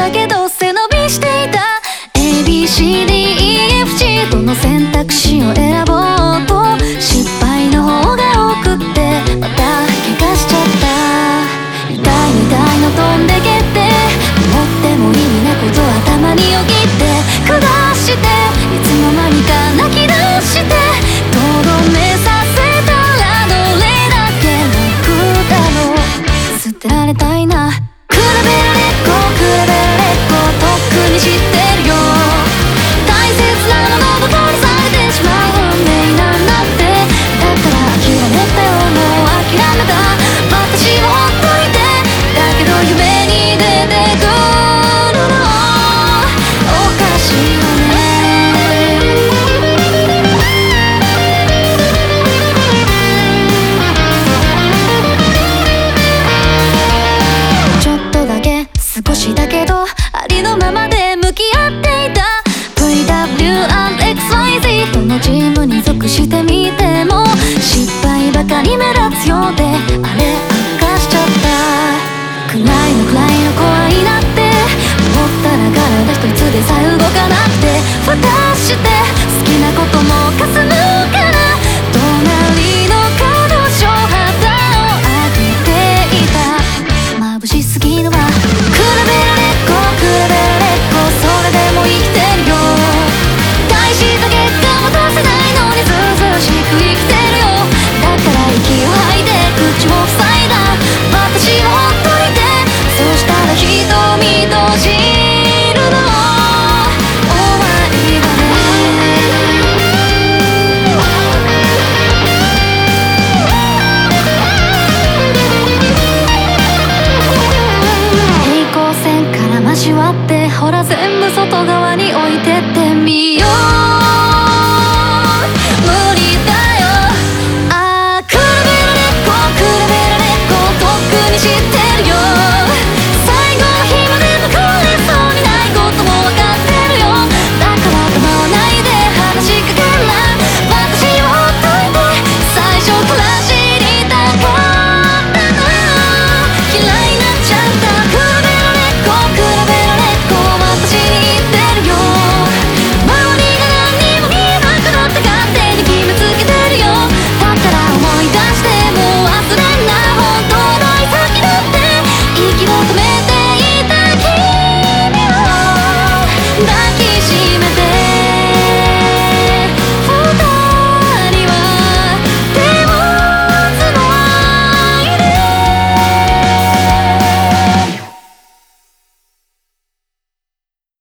だけど背伸びしていた ABCDEFG どの選択肢を選ぼうと失敗の方が多くってまた怪我しちゃった。痛いみたいの飛んでけって思っても意味なこと頭によぎって下していつの間にか泣き出してとどめさせたらどれだけ楽だろう。捨てられたいな比べられっ子比べられっ子とっくに知ってるよ。大切なものばかりされてしまう運命なんだって。だから諦めたよもう諦めた私をほっといてだけど夢に出てくるのおかしいよね。ちょっとだけ少しだけどありのままで向き合っていた VW&XYZ どのチームに属してみても失敗ばかり目立つようであれ悪化しちゃった。暗いの怖いなって思ったら体一つでさえ動かなくて蓋して好きなことも霞むから隣の彼女肌を浴びていた。眩しすぎるわ比べられっ子比べられっ子それでも生きてるよ。大した結果も出せないのにずうずうしく生きてるよ。だから息を吐いて口を塞いだ私をほっといてそしたら瞳閉じるの終わりだね。平行線から交わってほら全部外側に置いてってみよう。